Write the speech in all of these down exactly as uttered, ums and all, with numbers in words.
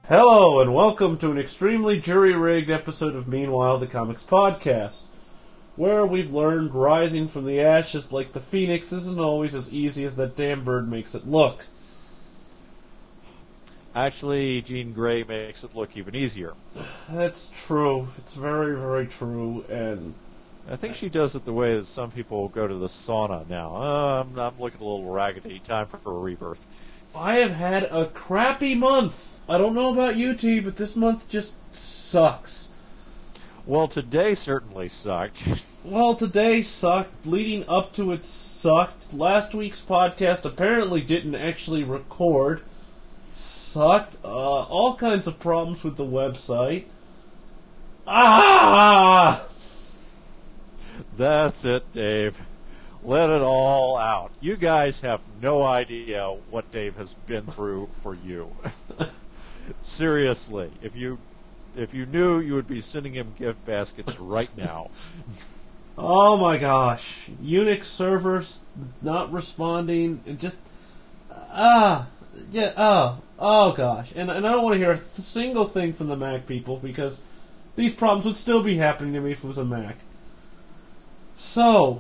Hello, and welcome to an extremely jury-rigged episode of Meanwhile, the Comics Podcast, where we've learned rising from the ashes like the phoenix isn't always as easy as that damn bird makes it look. Actually, Jean Grey makes it look even easier. That's true. It's very, very true, and... I think she does it the way that some people go to the sauna now. Uh, I'm, I'm looking a little raggedy. Time for a rebirth. I have had a crappy month. I don't know about you, T, but this month just sucks. Well, today certainly sucked. Well, today sucked. Leading up to it sucked. Last week's podcast apparently didn't actually record. Sucked. Uh, all kinds of problems with the website. Ah! That's it, Dave. Let it all out. You guys have no idea what Dave has been through for you. Seriously, if you if you knew, you would be sending him gift baskets right now. Oh my gosh. Unix servers not responding. It just... Ah. Yeah, oh. Oh gosh. And, and I don't want to hear a th- single thing from the Mac people, because these problems would still be happening to me if it was a Mac. So...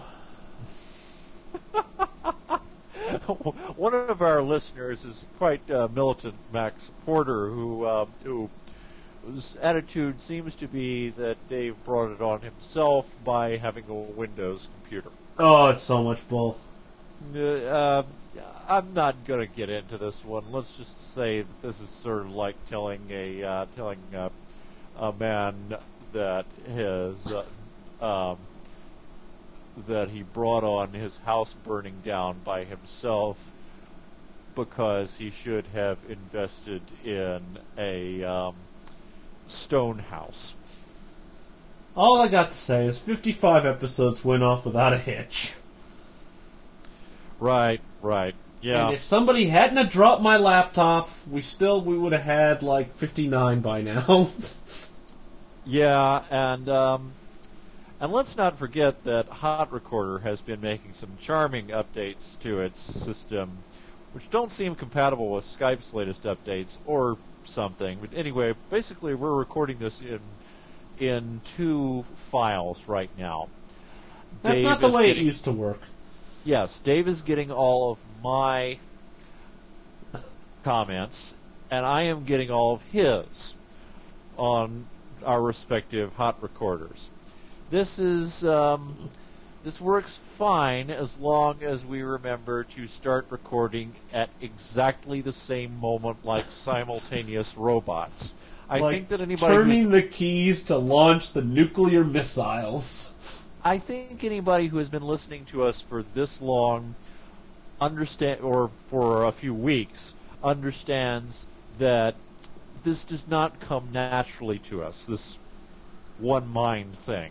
One of our listeners is quite a militant Mac supporter who, uh, who whose attitude seems to be that Dave brought it on himself by having a Windows computer. Oh, it's so much bull. Uh, uh, I'm not going to get into this one. Let's just say that this is sort of like telling a uh, telling uh, a man that his uh, um, that he brought on his house burning down by himself because he should have invested in a um, stone house. All I got to say is fifty-five episodes went off without a hitch. Right, right, yeah. And if somebody hadn't have dropped my laptop, we still we would have had like fifty-nine by now. Yeah, and um, and let's not forget that Hot Recorder has been making some charming updates to its system, which don't seem compatible with Skype's latest updates or something. But anyway, basically we're recording this in in two files right now. That's Dave not the way getting, it used to work. Yes, Dave is getting all of my comments, and I am getting all of his on our respective Hot Recorders. This is um, this works fine as long as we remember to start recording at exactly the same moment, like simultaneous robots. I like think that anybody turning the keys to launch the nuclear missiles. I think anybody who has been listening to us for this long, understand, or for a few weeks, understands that this does not come naturally to us. This one mind thing.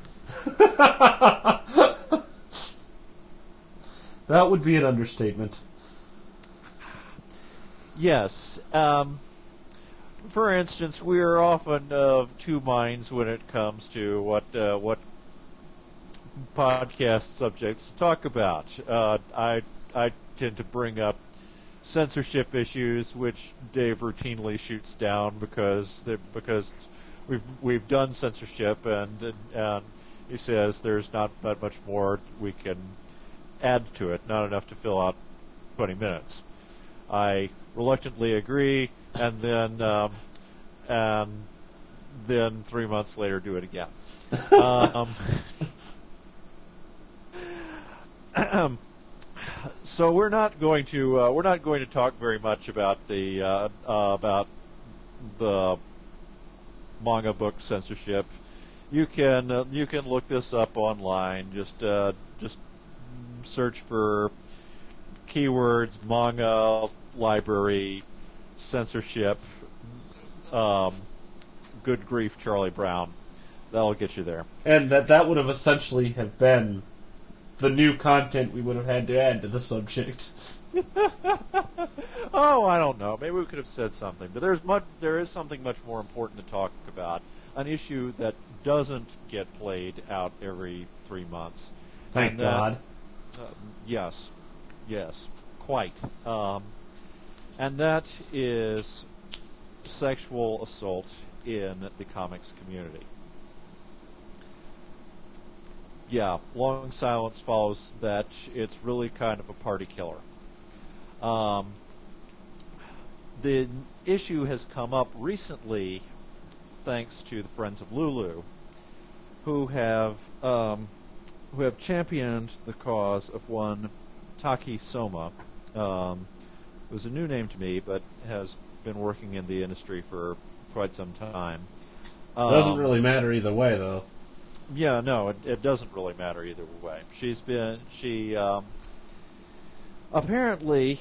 That would be an understatement. Yes. Um, for instance, we are often of two minds when it comes to what uh, what podcast subjects to talk about. Uh, I I tend to bring up censorship issues, which Dave routinely shoots down because because we've we've done censorship, and, and and he says there's not that much more we can add to it, not enough to fill out twenty minutes. I reluctantly agree, and then um, and then three months later do it again. um, So we're not going to uh, we're not going to talk very much about the uh, uh, about the manga book censorship. You can uh, you can look this up online. Just uh, just search for keywords manga library censorship. Um, good grief, Charlie Brown. That'll get you there. And that that would have essentially have been the new content we would have had to add to the subject. Oh, I don't know. Maybe we could have said something, but there's much. There is something much more important to talk about. An issue that doesn't get played out every three months. Thank and that, God. Uh, yes, yes, quite. Um, and that is sexual assault in the comics community. Yeah, long silence follows that. It's really kind of a party killer. Um, the issue has come up recently thanks to the Friends of Lulu, who have um, who have championed the cause of one Taki Soma, um, who's a new name to me, but has been working in the industry for quite some time. Um, Doesn't really matter either way, though. Yeah, no, it, it doesn't really matter either way. She's been she um, apparently.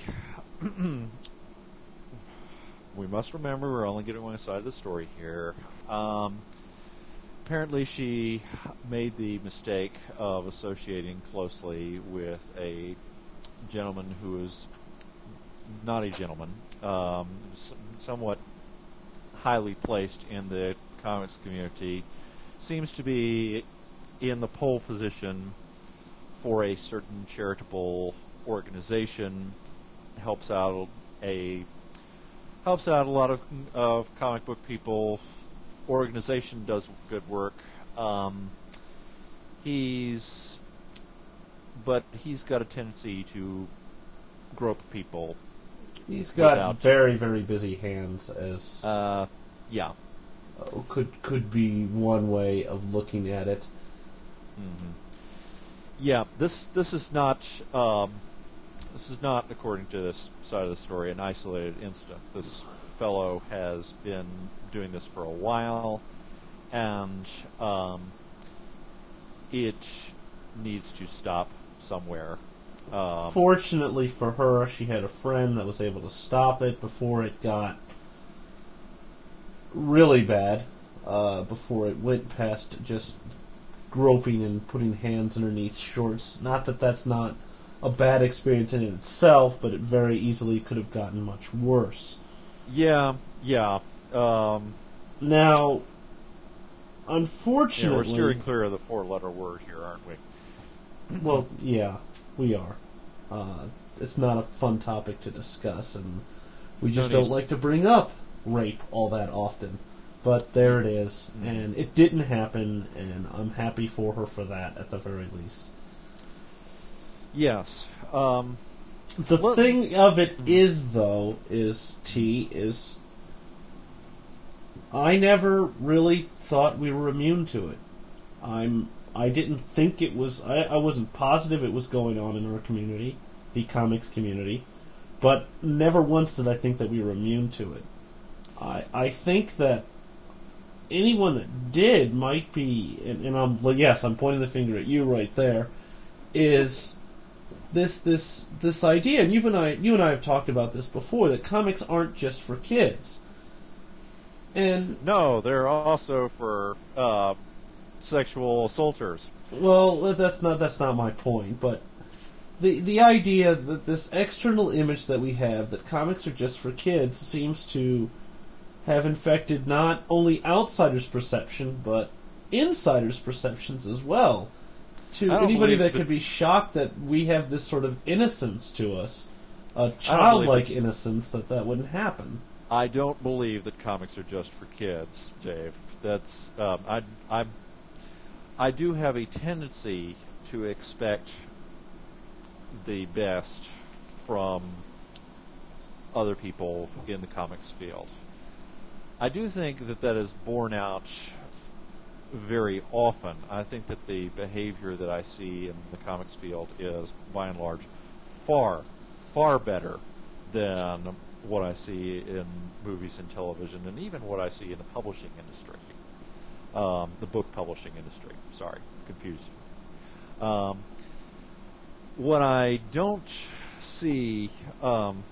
We must remember we're only getting one side of the story here. Um, apparently, she made the mistake of associating closely with a gentleman who is not a gentleman, um, somewhat highly placed in the comics community, seems to be in the pole position for a certain charitable organization, helps out a helps out a lot of of comic book people. Organization does good work. Um, he's, but he's got a tendency to grope people. He's got without, very, very busy hands, as uh, yeah, uh, could could be one way of looking at it. mm-hmm. Yeah. This this is not um, this is not, according to this side of the story, an isolated incident. This fellow has been doing this for a while, and um, it needs to stop somewhere. Um, Fortunately for her, she had a friend that was able to stop it before it got really bad, uh, before it went past just groping and putting hands underneath shorts. Not that that's not a bad experience in itself, but it very easily could have gotten much worse. Yeah, yeah. Um, now, unfortunately... Yeah, we're steering clear of the four-letter word here, aren't we? Well, yeah, we are. Uh, it's not a fun topic to discuss, and we just No don't need. like to bring up rape all that often. But there it is, Mm. and it didn't happen, and I'm happy for her for that, at the very least. Yes. Um, The well, thing of it mm. is, though, is, T, is I never really thought we were immune to it. I'm I didn't think it was... I, I wasn't positive it was going on in our community, the comics community, but never once did I think that we were immune to it. I I think that anyone that did might be... And, and I'm, well, yes, I'm pointing the finger at you right there, is this this this idea, and you and I you and I have talked about this before, that comics aren't just for kids. And no, they're also for uh, sexual assaulters. well, that's not that's not my point, but the the idea that this external image that we have that comics are just for kids seems to have infected not only outsiders' perception but insiders' perceptions as well. To I don't anybody believe that that- could be shocked that we have this sort of innocence to us, a believe childlike that- innocence, that that wouldn't happen. I don't believe that comics are just for kids, Dave. That's um, I I I do have a tendency to expect the best from other people in the comics field. I do think that that is borne out very often. I think that the behavior that I see in the comics field is, by and large, far, far better than what I see in movies and television, and even what I see in the publishing industry, um, the book publishing industry. Sorry, confused. Um, what I don't see, um,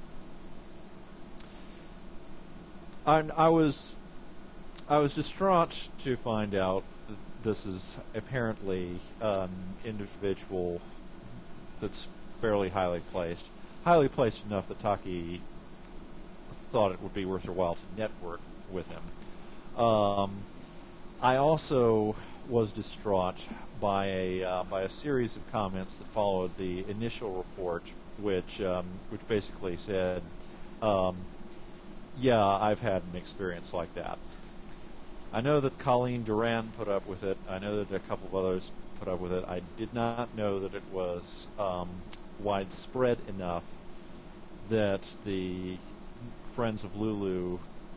I, I was, I was distraught to find out that this is apparently an individual that's fairly highly placed, highly placed enough that Taki thought it would be worth her while to network with him. Um, I also was distraught by a uh, by a series of comments that followed the initial report, which um, which basically said, um, yeah, I've had an experience like that. I know that Colleen Duran put up with it. I know that a couple of others put up with it. I did not know that it was um, widespread enough that the Friends of Lulu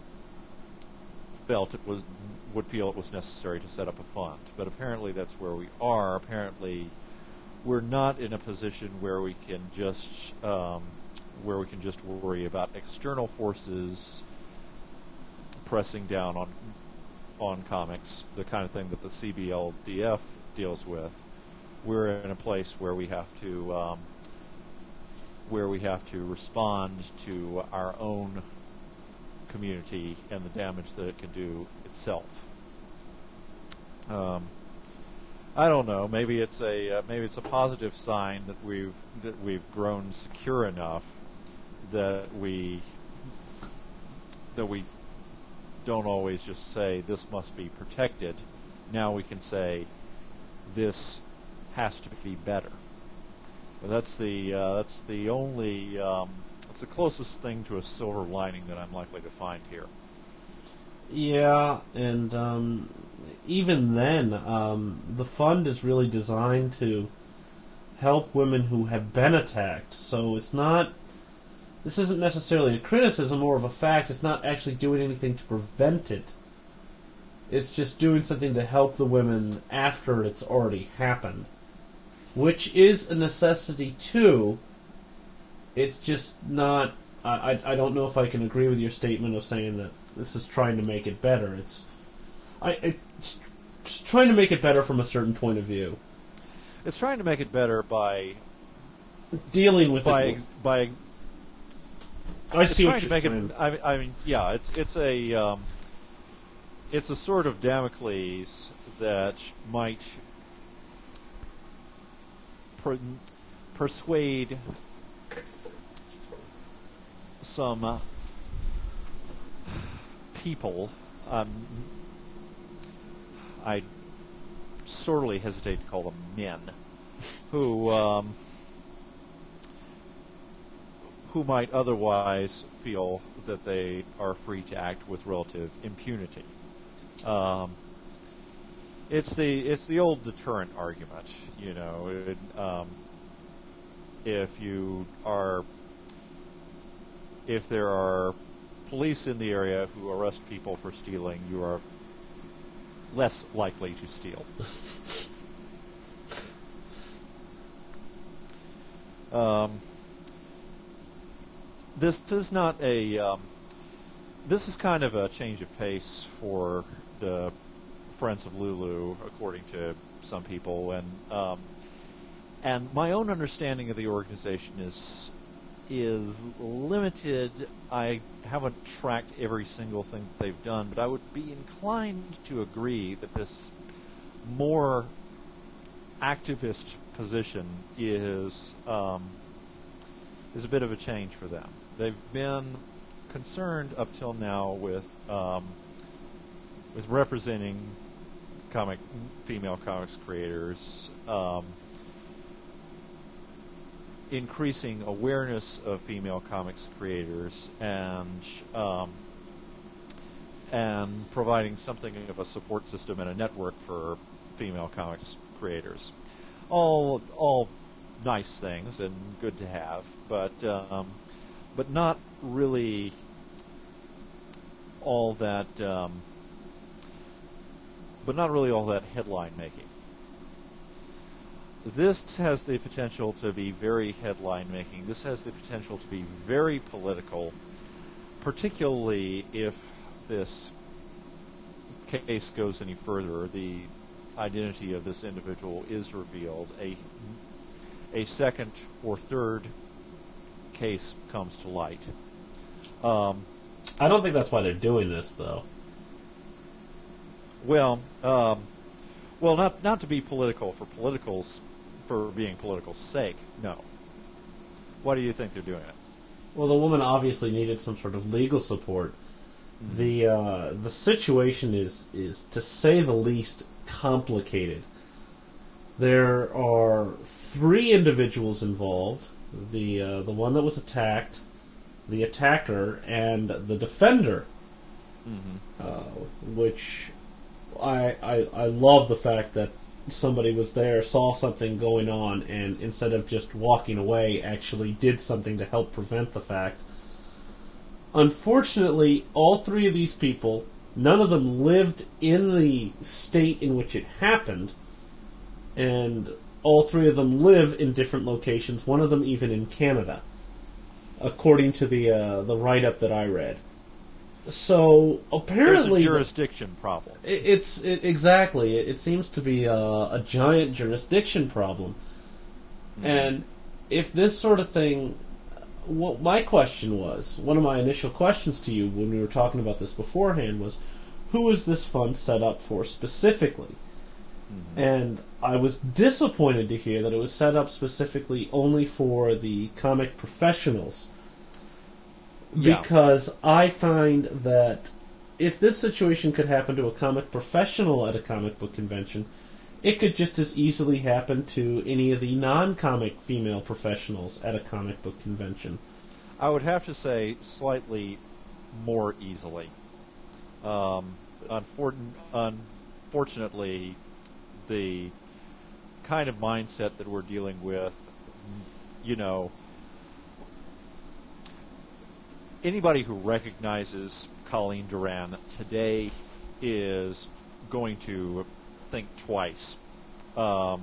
felt it was would feel it was necessary to set up a fund. But apparently that's where we are. Apparently we're not in a position where we can just um, where we can just worry about external forces pressing down on on comics, the kind of thing that the C B L D F deals with. We're in a place where we have to um, where we have to respond to our own community and the damage that it can do itself. Um, I don't know. Maybe it's a uh, maybe it's a positive sign that we've that we've grown secure enough that we that we don't always just say this must be protected. Now we can say this has to be better. But that's the uh, that's the only um, that's the closest thing to a silver lining that I'm likely to find here. Yeah, and um, even then, um, the fund is really designed to help women who have been attacked. So it's not. This isn't necessarily a criticism or of a fact. It's not actually doing anything to prevent it. It's just doing something to help the women after it's already happened, which is a necessity too. It's just not. I, I I don't know if I can agree with your statement of saying that this is trying to make it better. It's I it's, it's trying to make it better from a certain point of view. It's trying to make it better by dealing with by it by. I see trying what to you're make saying. It, I, I mean, yeah, it's it's a um, it's a sort of Damocles that might per, persuade some uh, people. Um, I sorely hesitate to call them men, who. Um, who might otherwise feel that they are free to act with relative impunity. Um, it's the it's the old deterrent argument, you know. It, um, if you are, if there are police in the area who arrest people for stealing, you are less likely to steal. um, This is not a. Um, this is kind of a change of pace for the Friends of Lulu, according to some people, and um, and my own understanding of the organization is is limited. I haven't tracked every single thing that they've done, but I would be inclined to agree that this more activist position is um, is a bit of a change for them. They've been concerned up till now with um, with representing comic female comics creators, um, increasing awareness of female comics creators, and um, and providing something of a support system and a network for female comics creators. All all nice things and good to have, but. Um, But not really all that. Um, but not really all that headline making. This has the potential to be very headline making. This has the potential to be very political, particularly if this case goes any further. The identity of this individual is revealed. A a second or third case comes to light. Um, I don't think that's why they're doing this, though. Well, um, well, not not to be political for politicals, for being political's sake. No. Why do you think they're doing it? Well, the woman obviously needed some sort of legal support. Mm-hmm. The uh, the situation is is to say the least complicated. There are three individuals involved. The uh, the one that was attacked, the attacker and the defender, Mm-hmm. uh, which I, I I love the fact that somebody was there, saw something going on, and instead of just walking away, actually did something to help prevent the fact. Unfortunately, all three of these people, none of them lived in the state in which it happened, and all three of them live in different locations, one of them even in Canada, according to the uh, the write-up that I read. So apparently, there's a jurisdiction problem. It, it's it, exactly. It, it seems to be a, a giant jurisdiction problem, mm-hmm. and if this sort of thing, what my question was, one of my initial questions to you when we were talking about this beforehand was, who is this fund set up for specifically? Mm-hmm. And I was disappointed to hear that it was set up specifically only for the comic professionals. Yeah. Because I find that if this situation could happen to a comic professional at a comic book convention, it could just as easily happen to any of the non-comic female professionals at a comic book convention. I would have to say slightly more easily. Um, unfor- unfortunately, the kind of mindset that we're dealing with, you know, anybody who recognizes Colleen Doran today is going to think twice. Um,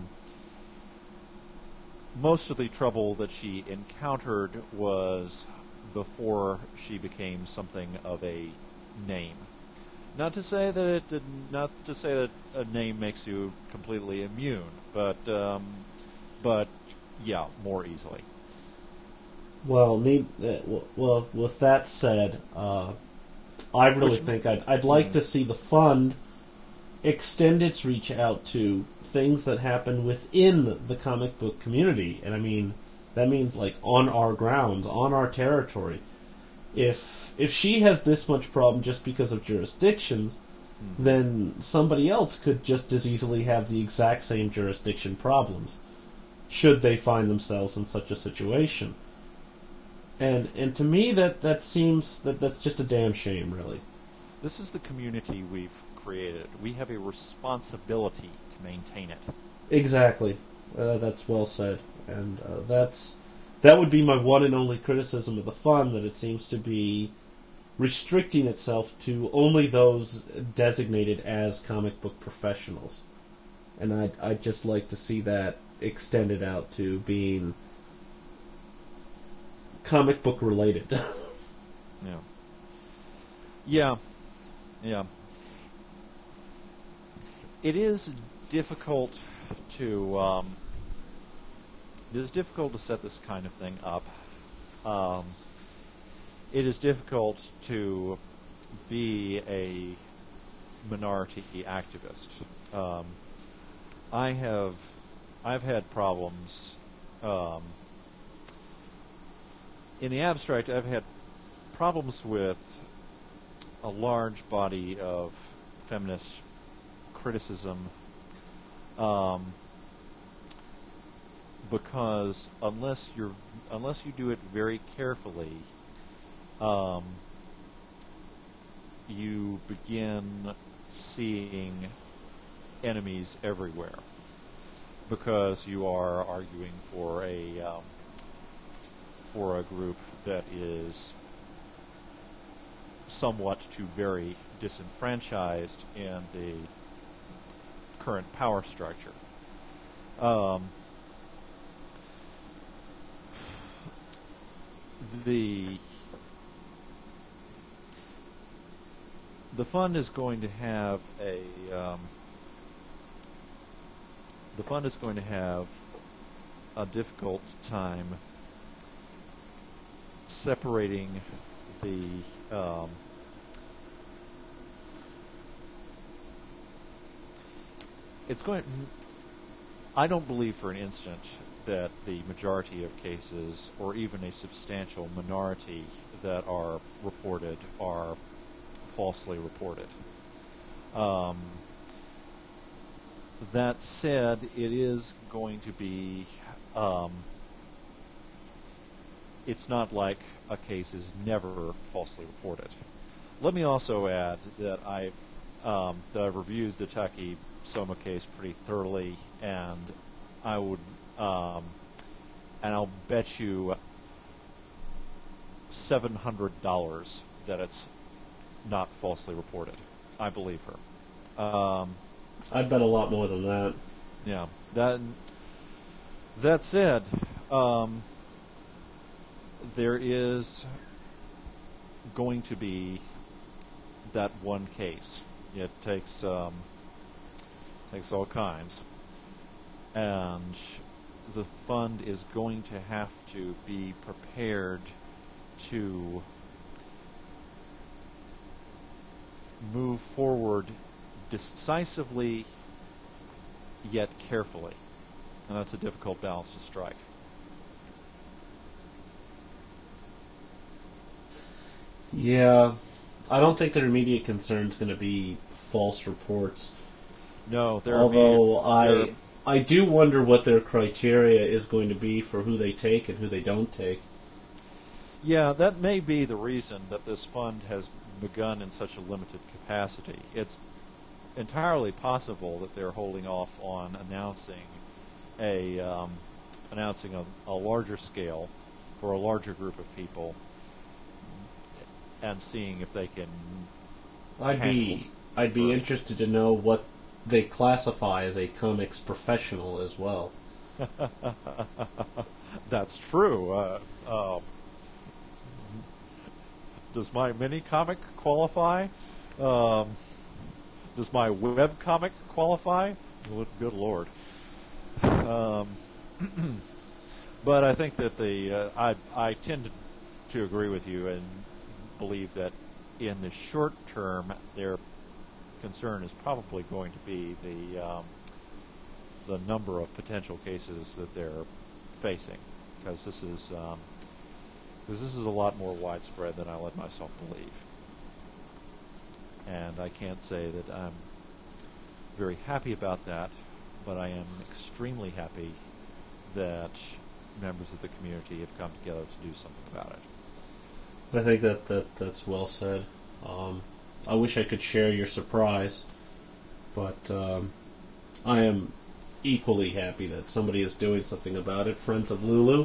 most of the trouble that she encountered was before she became something of a name. Not to say that it did, not to say that a name makes you completely immune, but um, but yeah, more easily. Well, need uh, well. With that said, uh, I really Which, think I'd I'd like mm. to see the fund extend its reach out to things that happen within the comic book community, and I mean that means like on our grounds, on our territory. If if she has this much problem just because of jurisdictions, mm. then somebody else could just as easily have the exact same jurisdiction problems, should they find themselves in such a situation. And and to me that, that seems that that's just a damn shame, really. This is the community we've created. We have a responsibility to maintain it. Exactly. Uh, that's well said. And uh, that's that would be my one and only criticism of the fund, that it seems to be restricting itself to only those designated as comic book professionals. And I'd, I'd just like to see that extended out to being comic book related. yeah. Yeah. Yeah. It is difficult to um, it is difficult to set this kind of thing up. Um, it is difficult to be a minority activist. Um, I have I've had problems. Um, in the abstract, I've had problems with a large body of feminist criticism, um, because unless you're unless you do it very carefully, um, you begin seeing enemies everywhere, because you are arguing for a um, for a group that is somewhat too very disenfranchised in the current power structure. Um, the the fund is going to have a um, the fund is going to have a difficult time separating the um, it's going. I don't believe for an instant that the majority of cases, or even a substantial minority that are reported, are falsely reported. Um, that said, it is going to be um, it's not like a case is never falsely reported. Let me also add that I've um, that I've reviewed the Taki Soma case pretty thoroughly, and I would um, and I'll bet you seven hundred dollars that it's not falsely reported. I believe her. Um, I'd bet a lot more than that. Yeah. That that said, um, there is going to be that one case. It takes um, takes all kinds, and the fund is going to have to be prepared to move forward decisively yet carefully, and that's a difficult balance to strike. Yeah, I don't think their immediate concern is going to be false reports. No, there. Although I, I do wonder what their criteria is going to be for who they take and who they don't take. Yeah, that may be the reason that this fund has begun in such a limited capacity. It's entirely possible that they're holding off on announcing a um, announcing a, a larger scale for a larger group of people, and seeing if they can. I'd be I'd be interested to know what they classify as a comics professional as well. That's true. Uh, uh, does my mini comic qualify? Um, does my web comic qualify? Good Lord. Um, but I think that the uh, I I tend to, to agree with you and believe that in the short term their concern is probably going to be the um, the number of potential cases that they're facing, because this is um, because this is a lot more widespread than I let myself believe. And I can't say that I'm very happy about that, but I am extremely happy that members of the community have come together to do something about it. I think that, that that's well said. Um, I wish I could share your surprise, but um, I am equally happy that somebody is doing something about it. Friends of Lulu,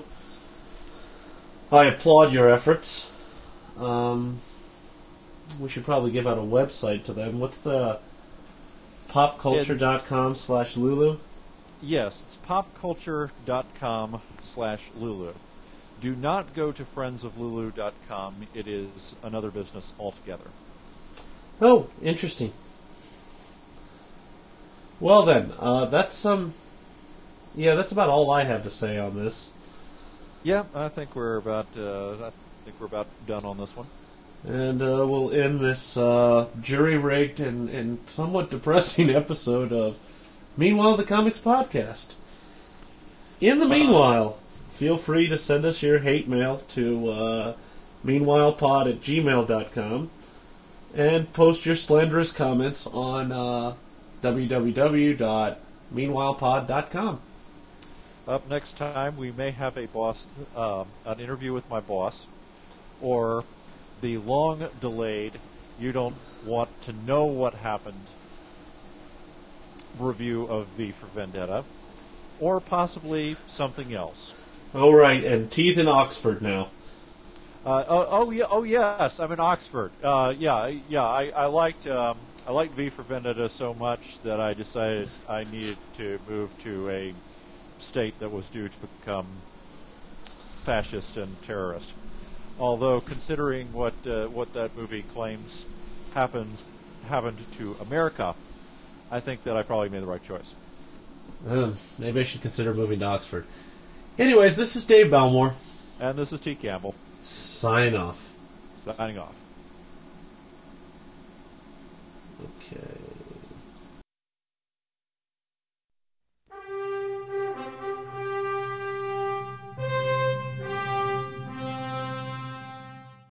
I applaud your efforts. Um, we should probably give out a website to them. What's the popculture.com slash Lulu? Yes, it's popculture.com slash Lulu. Do not go to friends of lulu dot com. It is another business altogether. Oh, interesting. Well then, uh, that's um, yeah, that's about all I have to say on this. Yeah, I think we're about uh, I think we're about done on this one. And uh, we'll end this uh, jury-rigged and, and somewhat depressing episode of Meanwhile the Comics Podcast. In the meanwhile, feel free to send us your hate mail to uh, meanwhilepod at gmail dot com and post your slanderous comments on uh, w w w dot meanwhilepod dot com. Up next time, we may have a boss, uh, an interview with my boss, or the long-delayed, you don't want to know what happened review of V for Vendetta, or possibly something else. Oh, right, and T's in Oxford now. Uh, oh, oh, yeah, oh yes, I'm in Oxford. Uh, yeah, yeah, I, I liked um, I liked V for Vendetta so much that I decided I needed to move to a state that was due to become fascist and terrorist. Although, considering what uh, what that movie claims happened happened to America, I think that I probably made the right choice. Uh, maybe I should consider moving to Oxford. Anyways, this is Dave Belmore. And this is T. Campbell. Signing off. Signing off. Okay.